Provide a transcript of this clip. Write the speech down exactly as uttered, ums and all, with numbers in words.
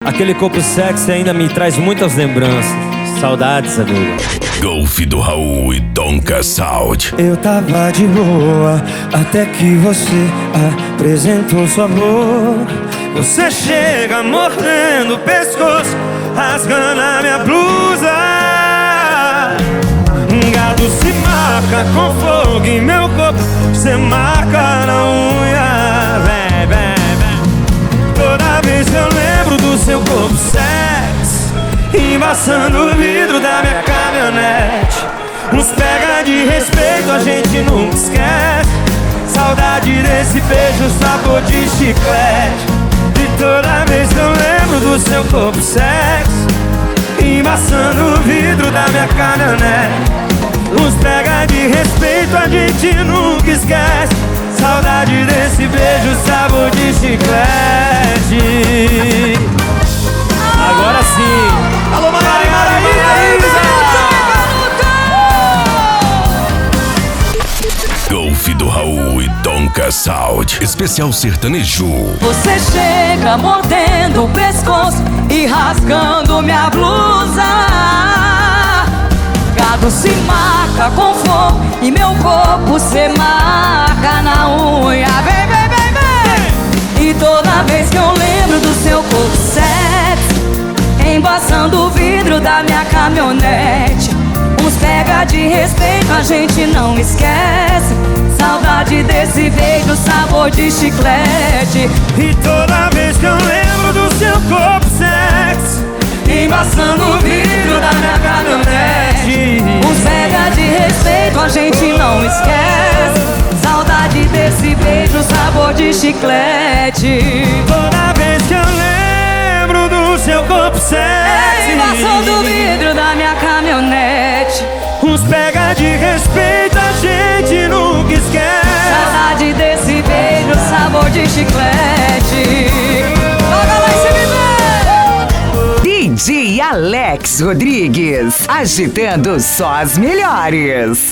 Aquele corpo sexy ainda me traz muitas lembranças. Saudades, amigo. Golfe do Raul e Donka Sound. Eu tava de boa até que você apresentou sua boca. Você chega mordendo o pescoço, rasgando a minha blusa. Um gado se marca com fogo em meu corpo, você marca na unha. Vem, vem, vem. Toda vez que eu lembro do seu corpo sexy, embaçando o vidro da minha caminhonete. Uns pega de respeito, a gente nunca esquece. Saudade desse beijo, sabor de chiclete. E toda vez que eu lembro do seu corpo sexy, embaçando o vidro da minha caminhonete. Uns pega de respeito, a gente nunca esquece. Saudade desse beijo, sabor de chiclete. Agora sim. Alô, Mari, Maraísa! Golfe do Raul e Donka Sound. Especial sertanejo. Você chega mordendo o pescoço e rasgando minha blusa. Gado se marca com fogo e meu corpo se marca na unha. Vem, vem, vem, vem. E toda vez que eu lembro do seu corpo sexy, embaçando o vidro da minha caminhonete. Uns pega de respeito, a gente não esquece. Saudade desse beijo, sabor de chiclete. E toda vez que eu lembro do seu corpo sexy, embaçando o vidro da minha caminhonete. Uns pega de respeito, a gente não esquece. Saudade desse beijo, sabor de chiclete. Toda vez que eu lembro do seu corpo sexy, embaçando o vidro da minha caminhonete. Uns pega de respeito, a gente nunca esquece. Saudade desse beijo, sabor de chiclete. Toca lá em cima, D J Alex Rodrigues, agitando só as melhores.